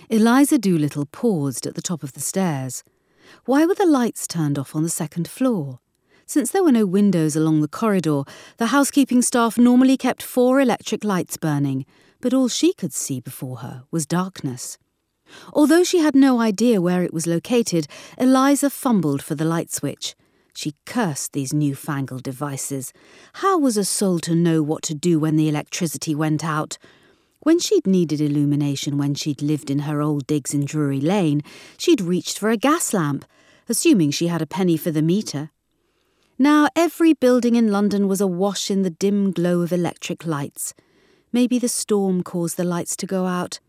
Eliza Doolittle paused at the top of the stairs. Why were the lights turned off on the second floor? Since there were no windows along the corridor, the housekeeping staff normally kept 4 electric lights burning, but all she could see before her was darkness. Although she had no idea where it was located, Eliza fumbled for the light switch. She cursed these newfangled devices. How was a soul to know what to do when the electricity went out? When she'd needed illumination when she'd lived in her old digs in Drury Lane, she'd reached for a gas lamp, assuming she had a penny for the meter. Now every building in London was awash in the dim glow of electric lights. Maybe the storm caused the lights to go out.